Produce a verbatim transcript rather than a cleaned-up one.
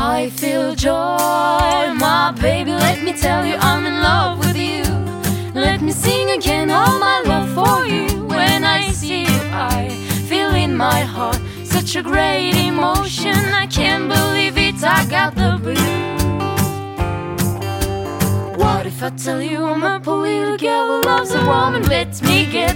I feel joy, my baby, let me tell you I'm in love with you. Let me sing again all my love for you. When I see you I feel in my heart such a great emotion. I can't believe it, I got the blues. What if I tell you I'm a political girl who loves a woman? Let me get